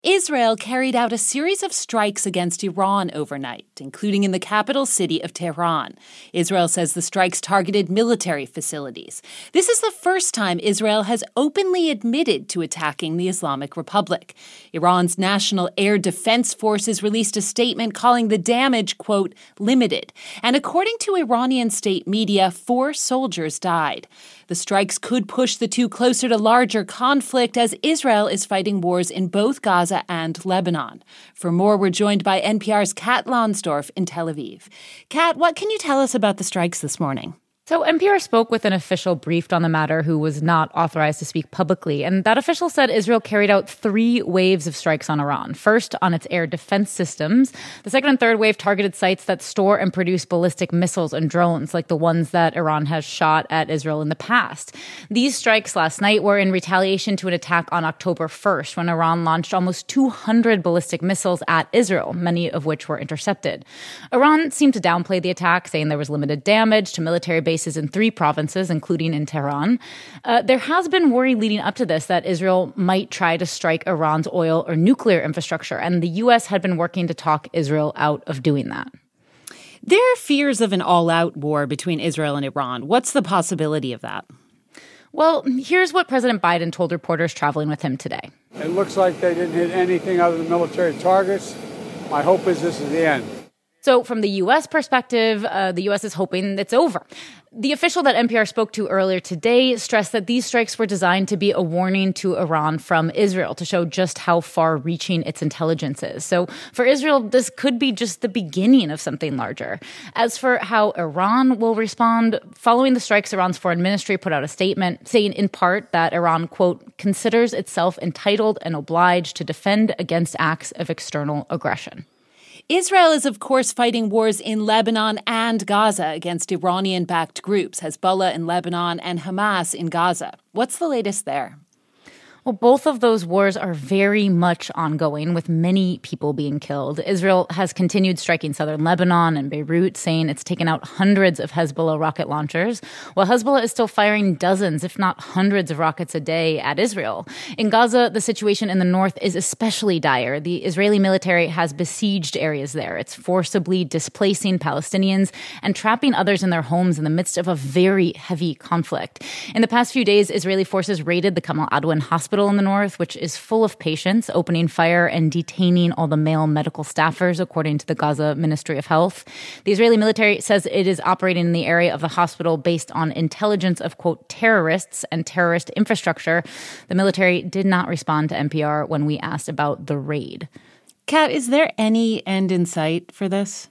Israel carried out a series of strikes against Iran overnight, including in the capital city of Tehran. Israel says the strikes targeted military facilities. This is the first time Israel has openly admitted to attacking the Islamic Republic. Iran's National Air Defense Forces released a statement calling the damage, quote, limited. And according to Iranian state media, 4 soldiers died. The strikes could push the two closer to larger conflict as Israel is fighting wars in both Gaza and Lebanon. For more, we're joined by NPR's Kat Lonsdorf in Tel Aviv. Kat, what can you tell us about the strikes this morning? So NPR spoke with an official briefed on the matter who was not authorized to speak publicly. And that official said Israel carried out 3 waves of strikes on Iran. First, on its air defense systems. The second and third wave targeted sites that store and produce ballistic missiles and drones, like the ones that Iran has shot at Israel in the past. These strikes last night were in retaliation to an attack on October 1st, when Iran launched almost 200 ballistic missiles at Israel, many of which were intercepted. Iran seemed to downplay the attack, saying there was limited damage to military bases in 3 provinces, including in Tehran. There has been worry leading up to this that Israel might try to strike Iran's oil or nuclear infrastructure, and the U.S. had been working to talk Israel out of doing that. There are fears of an all-out war between Israel and Iran. What's the possibility of that? Well, here's what President Biden told reporters traveling with him today. It looks like they didn't hit anything other than military targets. My hope is this is the end. So from the U.S. perspective, the U.S. is hoping it's over. The official that NPR spoke to earlier today stressed that these strikes were designed to be a warning to Iran from Israel to show just how far-reaching its intelligence is. So for Israel, this could be just the beginning of something larger. As for how Iran will respond, following the strikes, Iran's foreign ministry put out a statement saying in part that Iran, quote, considers itself entitled and obliged to defend against acts of external aggression. Israel is, of course, fighting wars in Lebanon and Gaza against Iranian-backed groups, Hezbollah in Lebanon and Hamas in Gaza. What's the latest there? Well, both of those wars are very much ongoing, with many people being killed. Israel has continued striking southern Lebanon and Beirut, saying it's taken out hundreds of Hezbollah rocket launchers, while Hezbollah is still firing dozens, if not hundreds of rockets a day at Israel. In Gaza, the situation in the north is especially dire. The Israeli military has besieged areas there. It's forcibly displacing Palestinians and trapping others in their homes in the midst of a very heavy conflict. In the past few days, Israeli forces raided the Kamal Adwan hospital in the north, which is full of patients, opening fire and detaining all the male medical staffers, according to the Gaza Ministry of Health. The Israeli military says it is operating in the area of the hospital based on intelligence of, quote, terrorists and terrorist infrastructure. The military did not respond to NPR when we asked about the raid. Kat, is there any end in sight for this?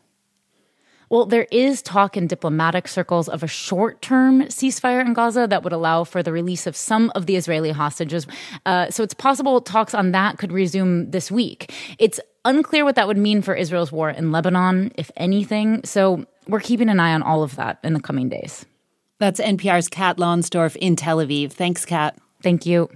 Well, there is talk in diplomatic circles of a short-term ceasefire in Gaza that would allow for the release of some of the Israeli hostages. So it's possible talks on that could resume this week. It's unclear what that would mean for Israel's war in Lebanon, if anything. So we're keeping an eye on all of that in the coming days. That's NPR's Kat Lonsdorf in Tel Aviv. Thanks, Kat. Thank you.